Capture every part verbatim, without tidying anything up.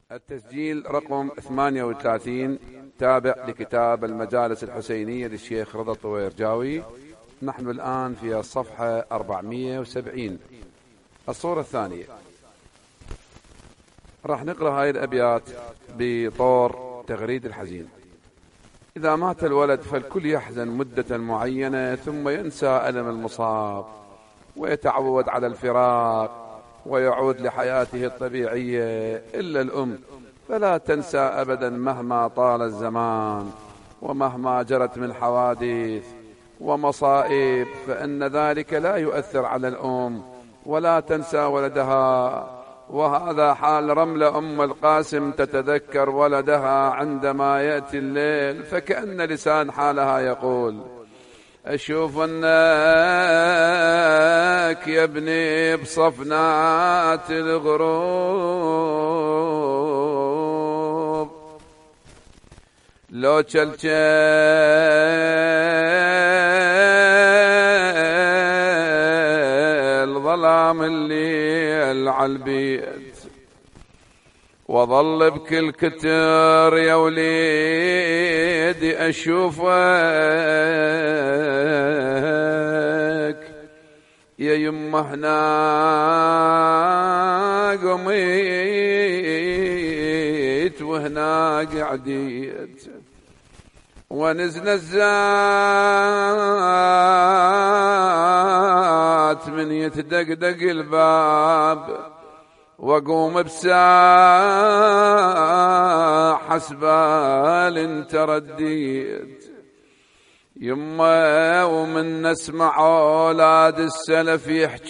التسجيل رقم ثمانية وثلاثين تابع لكتاب المجالس الحسينية للشيخ رضا الطويرجاوي. نحن الآن في الصفحة أربعمائة وسبعين. الصورة الثانية راح نقرأ هاي الأبيات بطور تغريد الحزين. إذا مات الولد فالكل يحزن مدة معينة ثم ينسى ألم المصاب ويتعود على الفراق ويعود لحياته الطبيعية، إلا الأم فلا تنسى أبدا مهما طال الزمان ومهما جرت من حوادث ومصائب، فإن ذلك لا يؤثر على الأم ولا تنسى ولدها. وهذا حال رملة أم القاسم تتذكر ولدها عندما يأتي الليل، فكأن لسان حالها يقول: أشوف أنك يا ابني بصفنات الغروب، لو تشلشل ظلام الليل عالبيت، وظل بكل كتر يا وليدي أشوفك، يا يمه هناك قميت وهناك عديت، ونزنزات من يتدقدق الباب، وقوم بساعة حسبال انت رديت يما، ومن نسمع أولاد السلف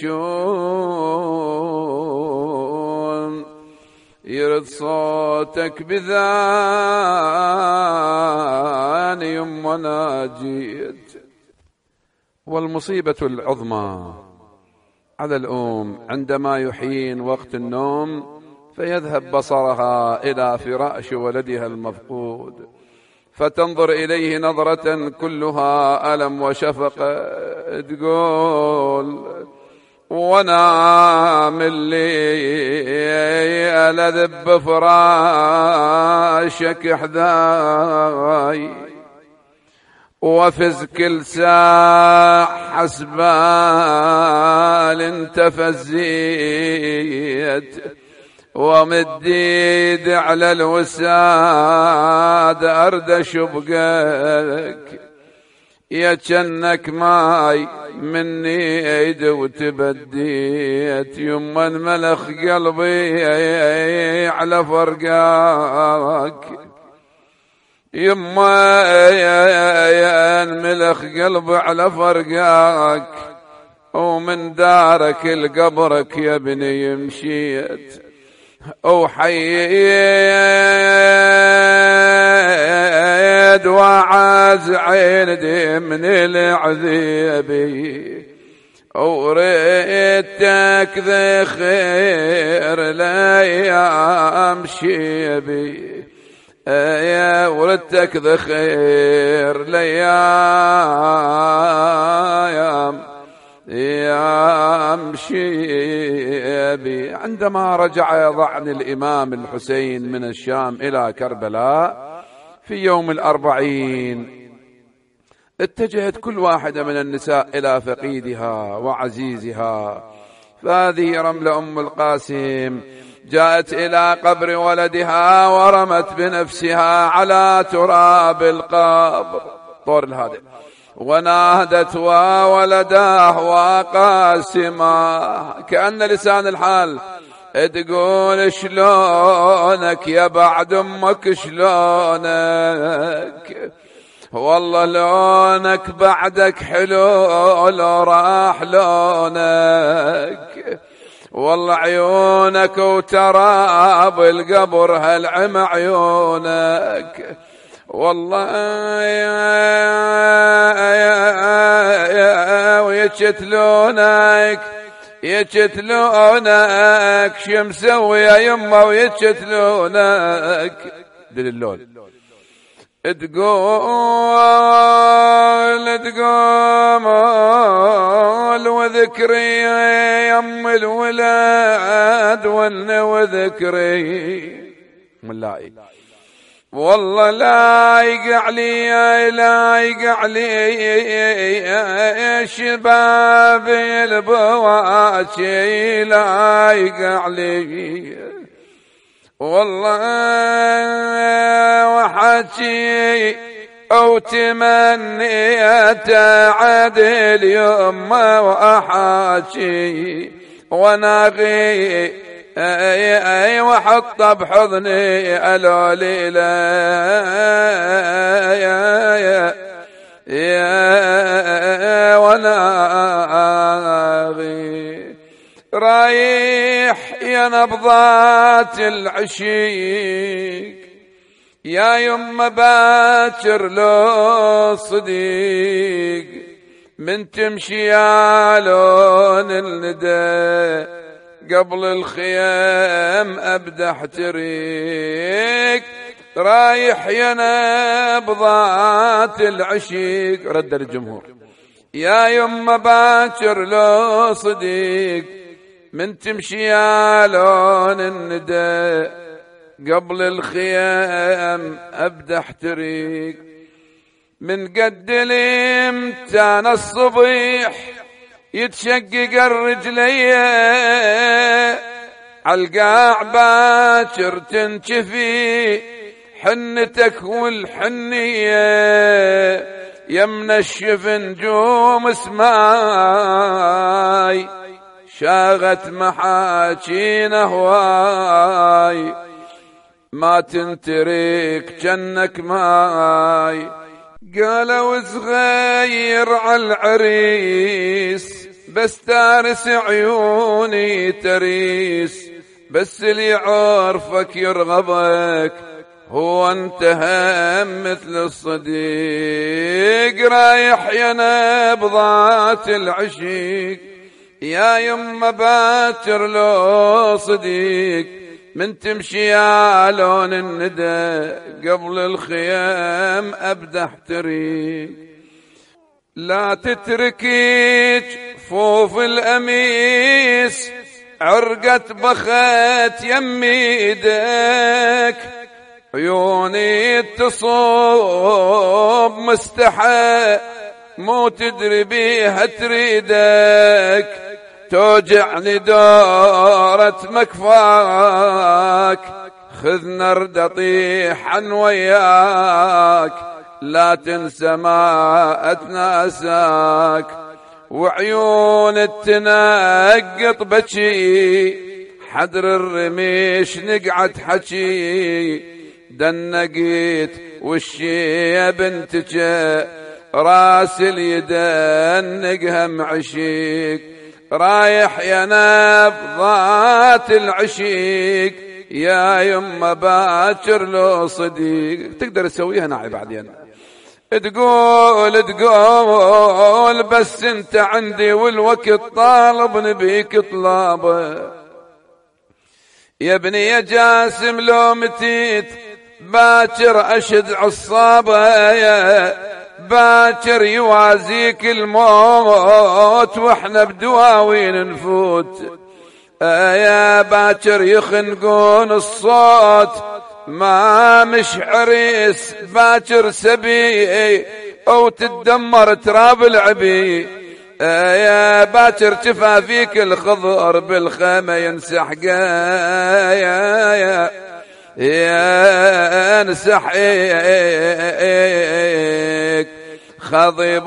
يحجون يرد صوتك بذان يما ناجيت. والمصيبة العظمى على الأم عندما يحين وقت النوم فيذهب بصرها إلى فراش ولدها المفقود، فتنظر إليه نظرة كلها ألم وشفقة، تقول: ونام اللي ألذب بفراشك حذاي، وفز كل ساعة حسبال انت فزيت، ومديد على الوساد أرد شبقك، يا جنك ماي مني ايد وتبديت، يما ملخ قلبي على فرقاك، يما يا ملخ قلبي على فرقاك، ومن دارك لقبرك يا ابني مشيت، وحيد وعاز عيندي من العذيبي، وريتك ذي خير الايام شيبي، يا وريتك ذي خير الايام يا مشيبي. عندما رجع يضعني الإمام الحسين من الشام إلى كربلاء في يوم الأربعين، اتجهت كل واحدة من النساء إلى فقيدها وعزيزها، فهذه رملة أم القاسم جاءت إلى قبر ولدها ورمت بنفسها على تراب القبر طور الهادئ، ونادت وولداه وقاسماه، كأن لسان الحال تقول: شلونك يا بعد أمك شلونك، والله لونك بعدك حلو لو راح لونك، والله عيونك وتراب القبر هالعم عيونك، والله ويتشتلونك يتشتلونك شمسوي يا يما ويتشتلونك دللون، تقول تقول وذكري يم الولاد ون وذكري ملائي والله لا يقع لي لا يقع لي شباب البواشي لا يقع لي والله وحكي أو تمنيت عدل يما وأحاكي وناغي اي اي وحط بحضني الولي لا يا يا يا وناغي رايح يا نبضات العشيق يا يما باكر لو صديق من تمشي يا لون الندى قبل الخيام أبدأ احتريك رايح يا نبضات العشيق رد الجمهور يا يما باكر لو صديق من تمشي يا لون الندى قبل الخيام أبدأ احتريك من قد الامتان الصبيح يتشقق الرجلية عالقاع باكر تنشفي حنتك والحنية يمنشف نجوم سماي شاغت محاكينا هواي ما تنترك جنك ماي قالوا صغير عالعريس بس تارس عيوني تريس بس اللي يعرفك يرغبك هو انت هم مثل الصديق رايح يا نبضات العشيق يا يما باكر لو صديق من تمشي يا لون الندى قبل الخيام أبدأ احتريك لا تتركي جفوف الأميس عرقت بخت يميدك عيوني تصوب مستحى مو تدري بيها تريدك توجعني دورة مكفاك خذ نرد طيحا وياك لا تنسى ما أتناساك وعيون التنقط بشي حدر الرميش نقعد حكي دنقيت وشي يا بنتك راس اليدن معشيك رايح يا نبضات العشيق يا يما باكر لو صديق تقدر تسويها ناعي بعدين تقول تقول بس انت عندي والوقت طالب نبيك طلابه يا ابني يا جاسم لو متيت باكر اشد عصابه يا باكر يوازيك الموت واحنا بدواوين نفوت يا باكر يخنقون الصوت ما مش عريس باكر سبي او تدمر تراب العبي يا باكر تفا فيك الخضر بالخيمة ينسح يا يا يا نسحيك خضب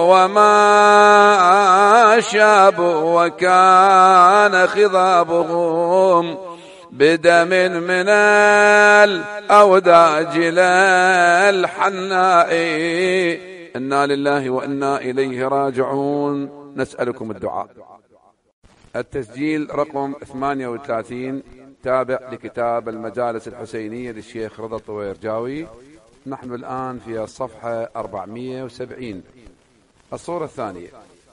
وما شاب وكان خضابهم بدم من الأوداج للحناء إنا لله وإنا إليه راجعون نسألكم الدعاء. التسجيل رقم ثمانية وثلاثين تابع لكتاب المجالس الحسينية للشيخ رضا الطويرجاوي. نحن الآن في الصفحة أربعمائة وسبعين. الصورة الثانية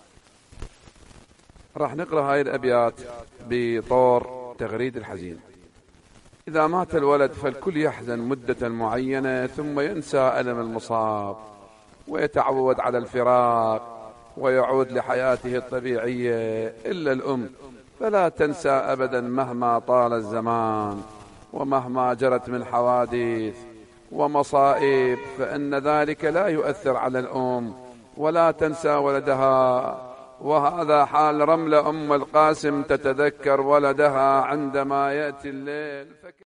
راح نقرأ هاي الأبيات بطور تغريد الحزين. إذا مات الولد فالكل يحزن مدة معينة ثم ينسى ألم المصاب ويتعود على الفراق ويعود لحياته الطبيعية إلا الأم فلا تنسى أبدا مهما طال الزمان ومهما جرت من حوادث ومصائب فإن ذلك لا يؤثر على الأم ولا تنسى ولدها. وهذا حال رملة أم القاسم تتذكر ولدها عندما يأتي الليل.